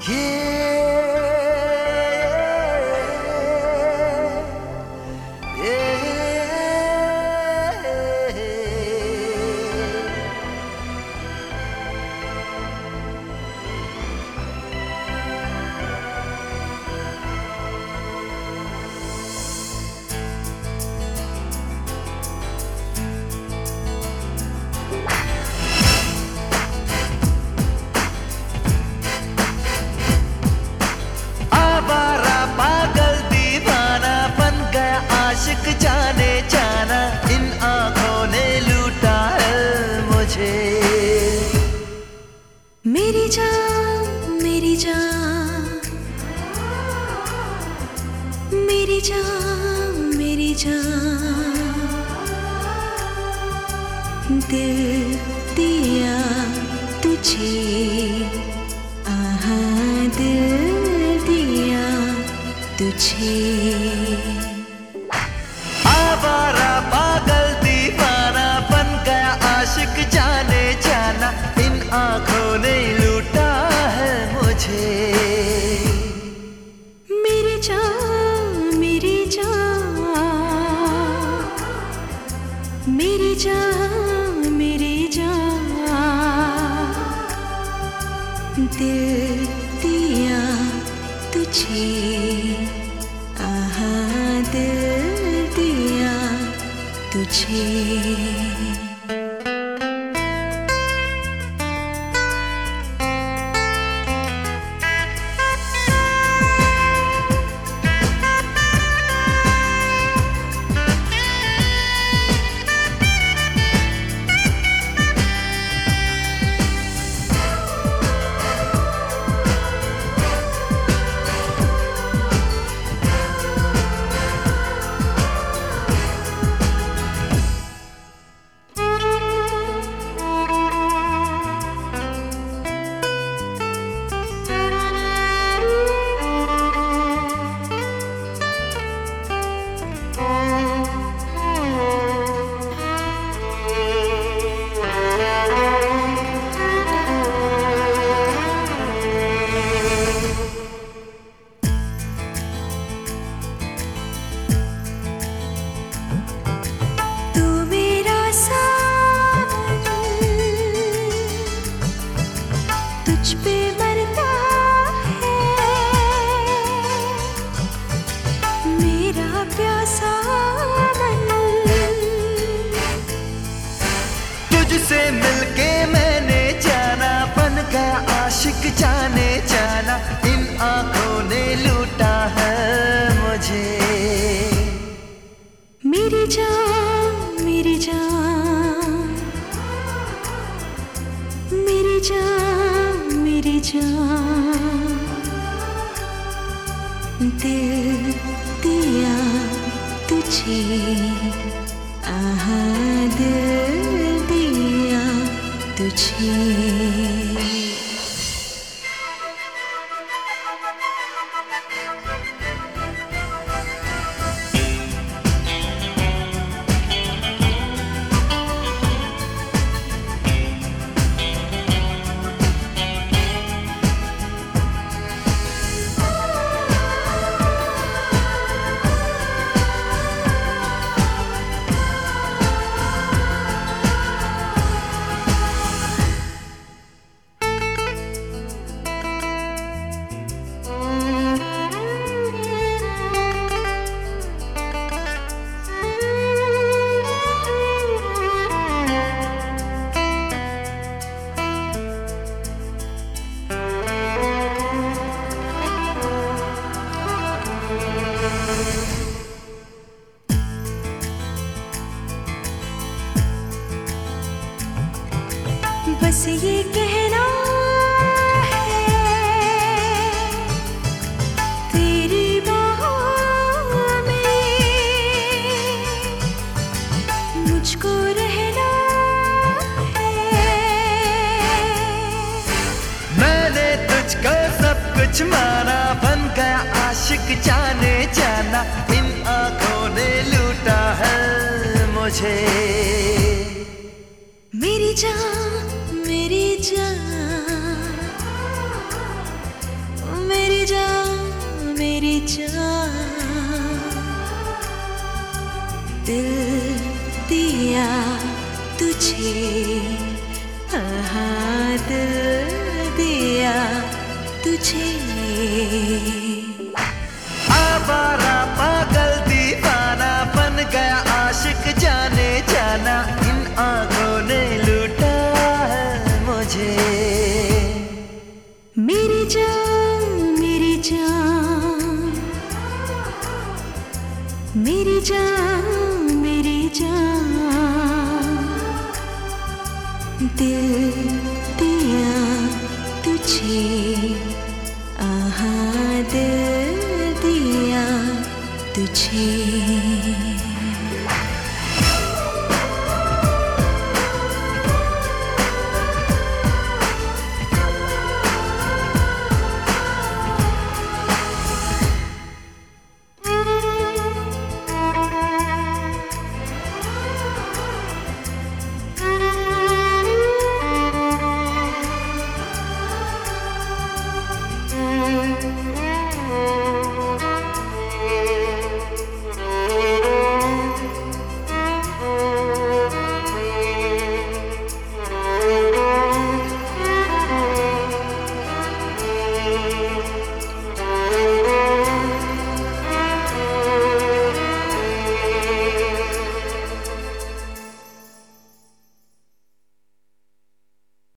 आशिक जाने जाना इन आँखों ने लूटा है मुझे। मेरी जान मेरी जान मेरी जान मेरी जान दिल दिया तुझे, आहा दिल दिया तुझे। आवारा पागल दीवाना बन गया आशिक जाने जाना इन आँखों ने लूटा है मुझे। मेरी जान मेरी जान मेरी जान मेरी जान दिल दिया तुझे, आहा दिल दिया तुझे। तुझ पे मरता है मेरा प्यासा मन, तुझसे मिलके मैंने जाना बन गया आशिक जाने जाना इन आँखों ने लूटा है मुझे। मेरी जान मेरी जान मेरी जान मेरी जान दिल दिया तुझे, आहा दिल दिया तुझे। बस ये कहना है तेरी बाहों में मुझको रहना है। मैंने तुझको सब कुछ माना बन गया आशिक जाने जाना इन आँखों ने लूटा है मुझे। मेरी जान मेरी जान जान, दिल दिया तुझे, हाँ दिल दिया तुझे। आवारा पागल दीवाना बन गया आशिक जाने जाना, इन आंखों ने लूटा है मुझे। मेरी जान मेरी जान, मेरी जान मेरी जान, दिल दिया तुझे, आहा दिल दिया तुझे।